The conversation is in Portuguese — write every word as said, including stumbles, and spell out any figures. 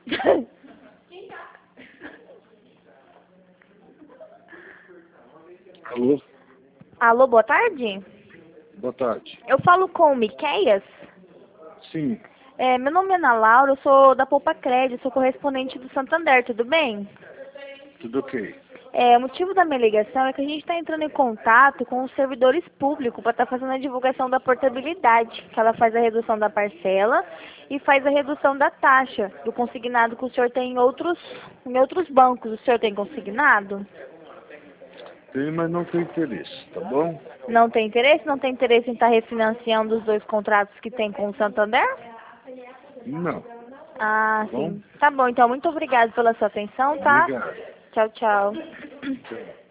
Alô? Alô, boa tarde. Boa tarde. Eu falo com o Miqueias. Sim, É, meu nome é Ana Laura, eu sou da Poupa Crédito, sou correspondente do Santander, tudo bem? tudo ok. É, o motivo da minha ligação é que a gente está entrando em contato com os servidores públicos para estar fazendo a divulgação da portabilidade, que ela faz a redução da parcela e faz a redução da taxa do consignado que o senhor tem em outros, em outros bancos. O senhor tem consignado? Tem, mas não tem interesse, tá bom? Não tem interesse? Não tem interesse em estar refinanciando os dois contratos que tem com o Santander? Não, Ah, tá bom? sim. Tá bom, então muito obrigado pela sua atenção, tá? Obrigado. Tchau, tchau. Tchau.